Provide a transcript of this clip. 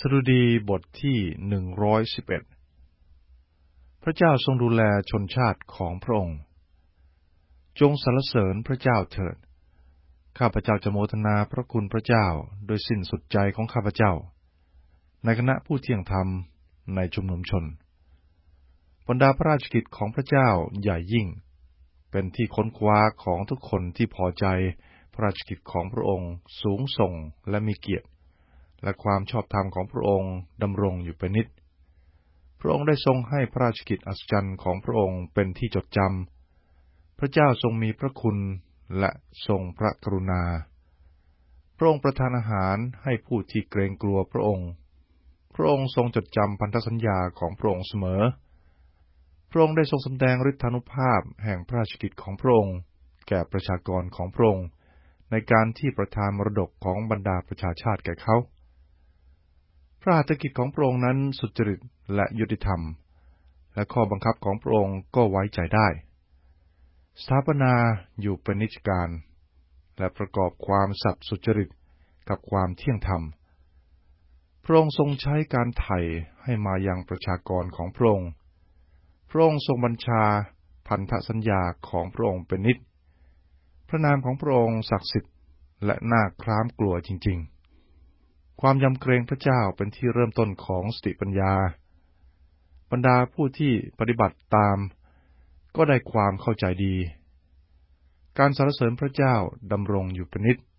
สดุดีบทที่111พระเจ้าทรงดูแลชนชาติของพระองค์จงสรรเสริญพระเจ้าเถิดข้าพเจ้าจะโมทนาพระคุณพระเจ้าโดยสิ้นสุดใจของข้าพเจ้าในคณะผู้เที่ยงธรรมในชุมนุมชนบรรดาพระราชกิจของพระเจ้าใหญ่ยิ่งเป็นที่ค้นคว้าของทุกคนที่พอใจพระราชกิจของพระองค์สูงส่งและมีเกียรติและความชอบธรรมของพระองค์ดำรงอยู่เป็นนิจพระองค์ได้ทรงให้พระราชกิจอัศจรรย์ของพระองค์เป็นที่จดจำพระเจ้าทรงมีพระคุณและทรงพระกรุณาพระองค์ประทานอาหารให้ผู้ที่เกรงกลัวพระองค์พระองค์ทรงจดจำพันธสัญญาของพระองค์เสมอพระองค์ได้ทรงแสดงฤทธานุภาพแห่งพระราชกิจของพระองค์แก่ประชากรของพระองค์ในการที่ประทานมรดกของบรรดาประชาชาติแก่เขาพระหัตถกิจของพระองค์นั้นสุจริตและยุติธรรมและข้อบังคับของพระองค์ก็ไว้ใจได้สถาปนาอยู่เป็นนิจการและประกอบความสัตย์สุจริตกับความเที่ยงธรรมพระองค์ทรงใช้การไถ่ให้มายังประชากรของพระองค์พระองค์ทรงบัญชาพันธสัญญาของพระองค์เป็นนิจพระนามของพระองค์ศักดิ์สิทธิ์และน่าคร้ามกลัวจริงๆความยำเกรงพระเจ้าเป็นที่เริ่มต้นของสติปัญญาบรรดาผู้ที่ปฏิบัติตามก็ได้ความเข้าใจดีการสรรเสริญพระเจ้าดำรงอยู่เป็นนิจ